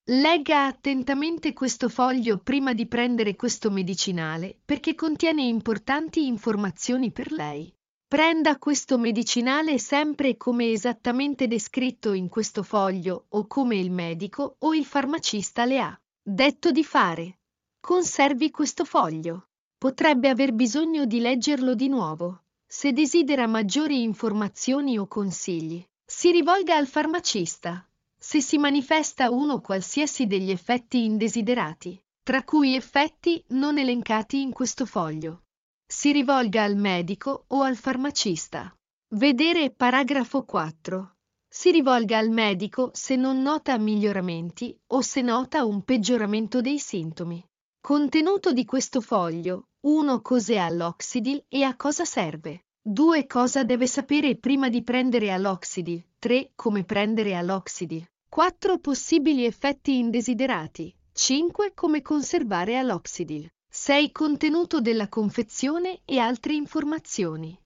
Legga attentamente questo foglio prima di prendere questo medicinale perché contiene importanti informazioni per lei. Prenda questo medicinale sempre come esattamente descritto in questo foglio o come il medico o il farmacista le ha detto di fare. Conservi questo foglio. Potrebbe aver bisogno di leggerlo di nuovo. Se desidera maggiori informazioni o consigli, si rivolga al farmacista. Se si manifesta uno qualsiasi degli effetti indesiderati, tra cui effetti non elencati in questo foglio, si rivolga al medico o al farmacista. Vedere paragrafo 4. Si rivolga al medico se non nota miglioramenti o se nota un peggioramento dei sintomi. Contenuto di questo foglio: 1. Cos'è Aloxidil e a cosa serve? 2. Cosa deve sapere prima di prendere Aloxidil? 3. Come prendere Aloxidil? 4. Possibili effetti indesiderati. 5. Come conservare Aloxidil. 6. Contenuto della confezione e altre informazioni.